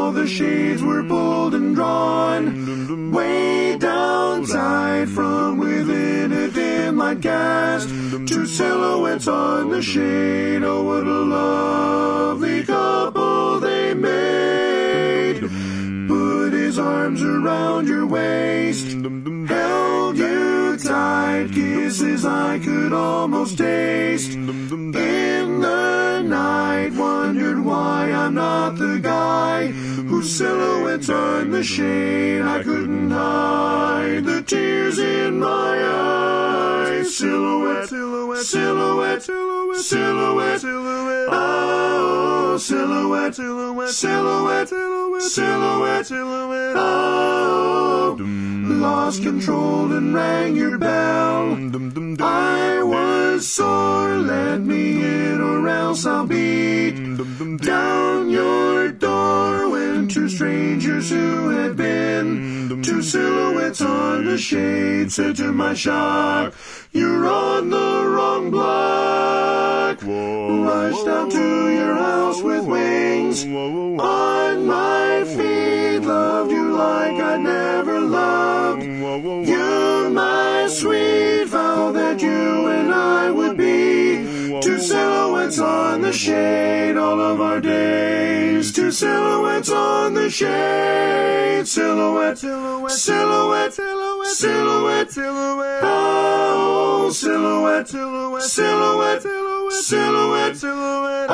all the shades were pulled and drawn. Way downside from within a dim light cast, two silhouettes on the shade. Oh, what a lovely couple they made. Put his arms around your waist, held you tight, kisses I could almost taste. In the night, wondered why I'm not the guy whose silhouette's on the shade. I couldn't hide the tears in my eyes. Silhouette, silhouette, silhouette, silhouette, silhouette. Oh, silhouette, silhouette, silhouette, silhouette, silhouette. Oh, lost control and rang your bell. I was sore, let me in or else I'll beat down your door. When two strangers who had been two silhouettes on the shade said to my shock, "You're on the wrong block." Rushed out to your house with wings on my feet, loved you like I never loved you, my sweet, vow that you and I would be two silhouettes on the shade all of our days. Two silhouettes on the shade. Silhouette, silhouette, silhouette, silhouette, silhouette. Oh, silhouette, silhouette, silhouette, silhouette, silhouette.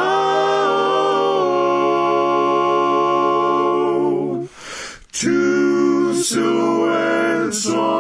Oh, two silhouettes on